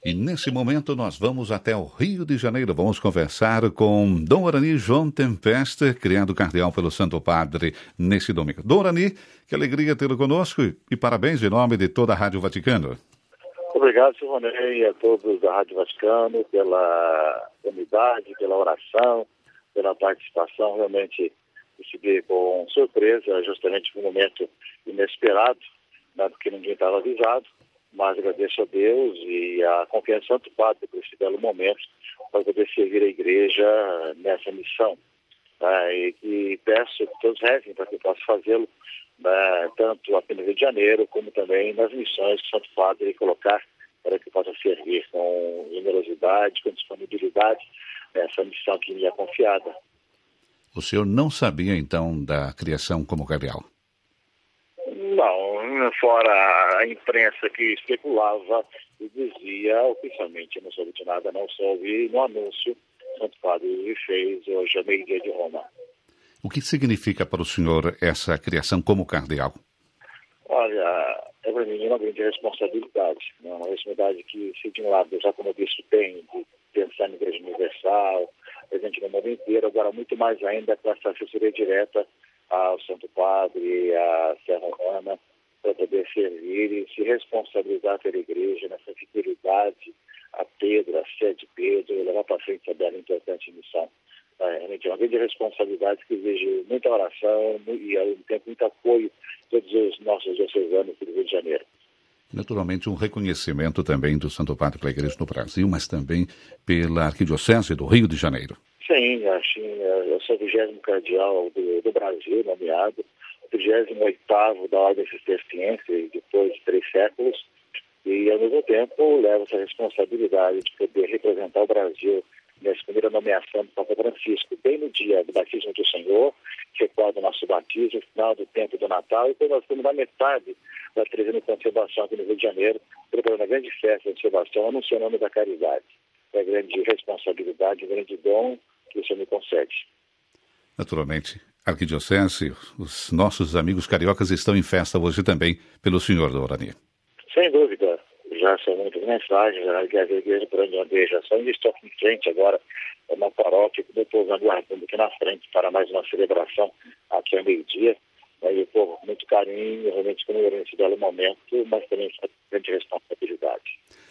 E nesse momento nós vamos até o Rio de Janeiro. Vamos conversar com Dom Orani João Tempesta, criado cardeal pelo Santo Padre nesse domingo. Dom Orani, que alegria tê-lo conosco e parabéns em nome de toda a Rádio Vaticano. Obrigado, Silvanei, a todos da Rádio Vaticano pela unidade, pela oração, pela participação. Realmente recebi com surpresa, justamente um momento inesperado, né, porque ninguém estava avisado. Mas agradeço a Deus e a confiança do Santo Padre por esse belo momento para poder servir a Igreja nessa missão. E que peço que todos rezem para que eu possa fazê-lo, tanto aqui no Rio de Janeiro, como também nas missões que o Santo Padre colocar para que eu possa servir com generosidade, com disponibilidade nessa missão que me é confiada. O senhor não sabia, então, da criação como cardeal? Não, fora a imprensa que especulava e dizia oficialmente, eu não soube de nada, não soube no anúncio que o Santo Padre fez hoje ao meio-dia de Roma. O que significa para o senhor essa criação como cardeal? Olha, é para mim uma grande responsabilidade, né? Uma responsabilidade que, se de um lado eu já como bispo tenho de pensar na Igreja Universal, presente no mundo inteiro, agora muito mais ainda com essa assessoria direta ao Santo Padre, à Serra Romana, para poder servir e se responsabilizar pela Igreja nessa fidelidade a Pedro, a fé de Pedro, e levar para frente essa bela importante missão. Realmente é uma grande responsabilidade que exige muita oração e, ao mesmo tempo, muito apoio de todos os nossos diocesanos do Rio de Janeiro. Naturalmente, um reconhecimento também do Santo Padre pela Igreja no Brasil, mas também pela Arquidiocese do Rio de Janeiro. Sim, eu sou o 20º cardeal do Brasil, nomeado, o 28º da Ordem Cisterciense, depois de 3 séculos, e ao mesmo tempo levo essa responsabilidade de poder representar o Brasil nessa primeira nomeação do Papa Francisco, bem no dia do batismo do Senhor, que recorda o nosso batismo, no final do tempo do Natal, e quando nós estamos na metade da 3ª Concebação aqui no Rio de Janeiro, preparando a grande festa de Sebastião, anunciando o nome da caridade. É grande responsabilidade, um grande dom que o Senhor me concede. Naturalmente, a Arquidiocese, os nossos amigos cariocas estão em festa hoje também pelo senhor, Dom Orani. Sem dúvida, já são muitas mensagens, que a Igreja por onde eu andei já são, e estou aqui em frente agora, na paróquia, que eu estou aguardando aqui na frente para mais uma celebração aqui ao meio-dia, e o povo com muito carinho, realmente comemoram esse belo momento, mas também com grande responsabilidade.